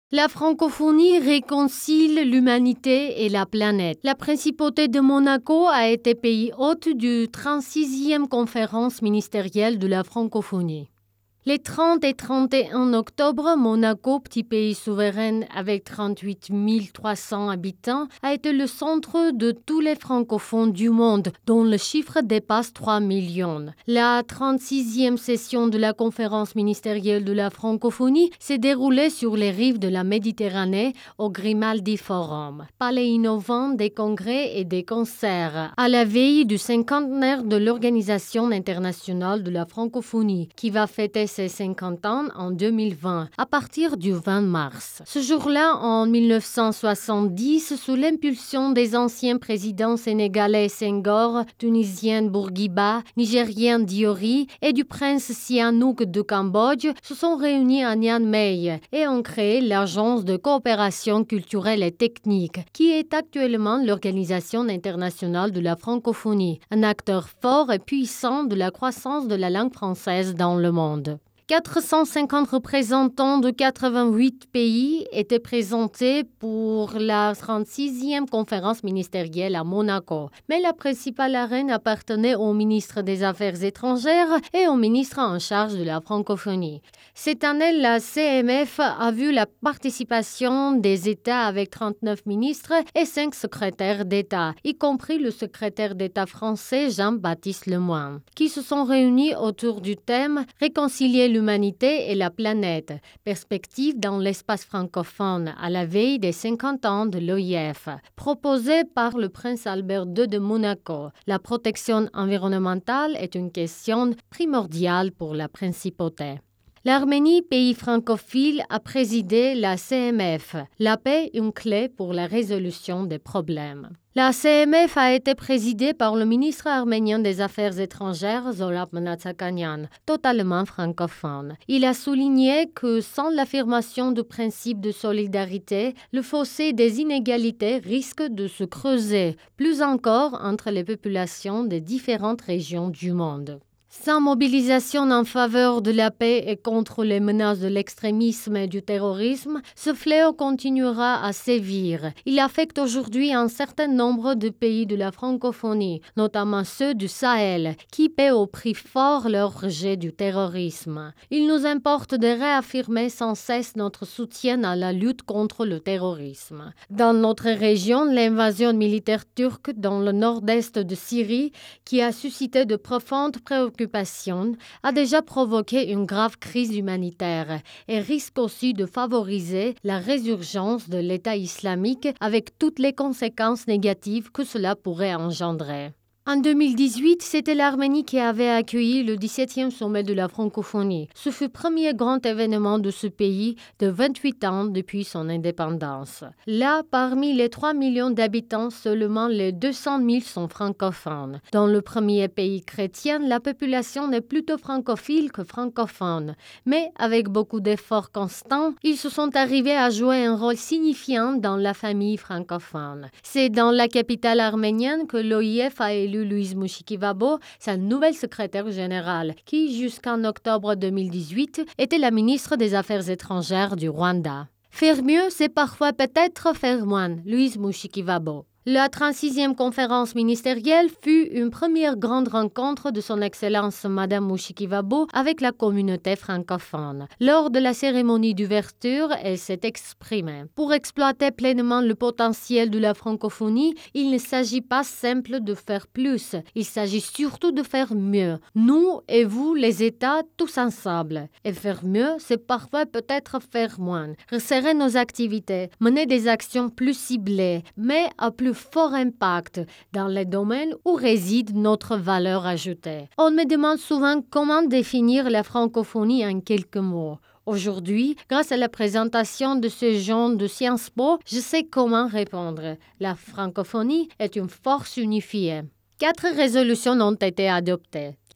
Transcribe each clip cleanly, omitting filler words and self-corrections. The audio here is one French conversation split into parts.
La francophonie réconcilie l'humanité et la planète. La principauté de Monaco a été pays hôte du 36e conférence ministérielle de la francophonie. Les 30 et 31 octobre, Monaco, petit pays souverain avec 38 300 habitants, a été le centre de tous les francophones du monde, dont le chiffre dépasse 3 millions. La 36e session de la conférence ministérielle de la francophonie s'est déroulée sur les rives de la Méditerranée au Grimaldi Forum. Palais innovant, des congrès et des concerts, à la veille du cinquantenaire de l'Organisation internationale de la francophonie, qui va fêter ses 50 ans en 2020, à partir du 20 mars. Ce jour-là, en 1970, sous l'impulsion des anciens présidents sénégalais Senghor, tunisien Bourguiba, nigérien Diori et du prince Sihanouk de Cambodge, se sont réunis à Niamey et ont créé l'Agence de coopération culturelle et technique, qui est actuellement l'Organisation internationale de la francophonie, un acteur fort et puissant de la croissance de la langue française dans le monde. 450 représentants de 88 pays étaient présentés pour la 36e conférence ministérielle à Monaco. Mais la principale arène appartenait au ministre des Affaires étrangères et au ministre en charge de la francophonie. Cette année, la CMF a vu la participation des États avec 39 ministres et 5 secrétaires d'État, y compris le secrétaire d'État français Jean-Baptiste Lemoyne, qui se sont réunis autour du thème « Réconcilier l'humanité et la planète, perspective dans l'espace francophone à la veille des 50 ans de l'OIF », proposé par le prince Albert II de Monaco. La protection environnementale est une question primordiale pour la principauté. L'Arménie, pays francophile, a présidé la CMF. La paix, une clé pour la résolution des problèmes. La CMF a été présidée par le ministre arménien des Affaires étrangères, Zolap Mnatsakanian, totalement francophone. Il a souligné que sans l'affirmation du principe de solidarité, le fossé des inégalités risque de se creuser, plus encore entre les populations des différentes régions du monde. Sans mobilisation en faveur de la paix et contre les menaces de l'extrémisme et du terrorisme, ce fléau continuera à sévir. Il affecte aujourd'hui un certain nombre de pays de la francophonie, notamment ceux du Sahel, qui paient au prix fort leur rejet du terrorisme. Il nous importe de réaffirmer sans cesse notre soutien à la lutte contre le terrorisme. Dans notre région, l'invasion militaire turque dans le nord-est de Syrie, qui a suscité de profondes préoccupations, a déjà provoqué une grave crise humanitaire et risque aussi de favoriser la résurgence de l'État islamique avec toutes les conséquences négatives que cela pourrait engendrer. En 2018, c'était l'Arménie qui avait accueilli le 17e sommet de la francophonie. Ce fut le premier grand événement de ce pays de 28 ans depuis son indépendance. Là, parmi les 3 millions d'habitants, seulement les 200 000 sont francophones. Dans le premier pays chrétien, la population est plutôt francophile que francophone. Mais avec beaucoup d'efforts constants, ils se sont arrivés à jouer un rôle signifiant dans la famille francophone. C'est dans la capitale arménienne que l'OIF a élu Louise Mouchikivabo, sa nouvelle secrétaire générale, qui jusqu'en octobre 2018 était la ministre des Affaires étrangères du Rwanda. Faire mieux, c'est parfois peut-être faire moins, Louise Mouchikivabo. La 36e conférence ministérielle fut une première grande rencontre de son Excellence Madame Mouchikivabo avec la communauté francophone. Lors de la cérémonie d'ouverture, elle s'est exprimée. Pour exploiter pleinement le potentiel de la francophonie, il ne s'agit pas simple de faire plus, il s'agit surtout de faire mieux. Nous et vous, les États, tous ensemble. Et faire mieux, c'est parfois peut-être faire moins. Resserrer nos activités, mener des actions plus ciblées, mais à plus fort impact dans les domaines où réside notre valeur ajoutée. On me demande souvent comment définir la francophonie en quelques mots. Aujourd'hui, grâce à la présentation de ce genre de Sciences Po, je sais comment répondre. La francophonie est une force unifiée. 4 résolutions ont été adoptées.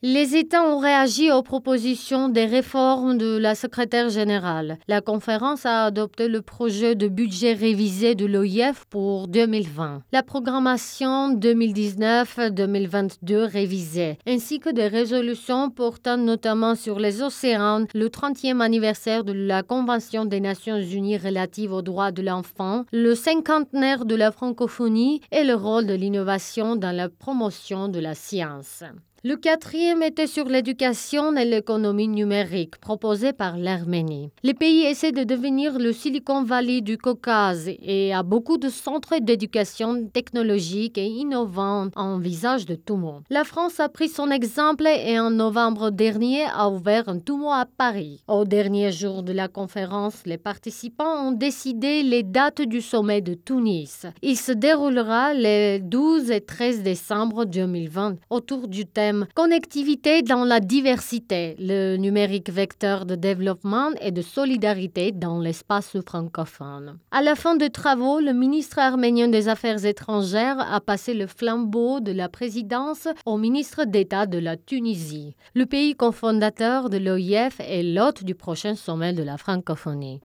Les États ont réagi aux propositions des réformes de la secrétaire générale. La conférence a adopté le projet de budget révisé de l'OIF pour 2020, la programmation 2019-2022 révisée, ainsi que des résolutions portant notamment sur les océans, le 30e anniversaire de la Convention des Nations Unies relative aux droits de l'enfant, le cinquantenaire de la francophonie et le rôle de l'innovation dans la promotion de la science. Le quatrième était sur l'éducation et l'économie numérique, proposé par l'Arménie. Les pays essaient de devenir le Silicon Valley du Caucase et a beaucoup de centres d'éducation technologique et innovants en visage de Toumo. La France a pris son exemple et en novembre dernier a ouvert un Toumo à Paris. Au dernier jour de la conférence, les participants ont décidé les dates du sommet de Tunis. Il se déroulera les 12 et 13 décembre 2020 autour du thème Connectivité dans la diversité, le numérique vecteur de développement et de solidarité dans l'espace francophone. À la fin des travaux, le ministre arménien des Affaires étrangères a passé le flambeau de la présidence au ministre d'État de la Tunisie. Le pays cofondateur de l'OIF est l'hôte du prochain sommet de la francophonie.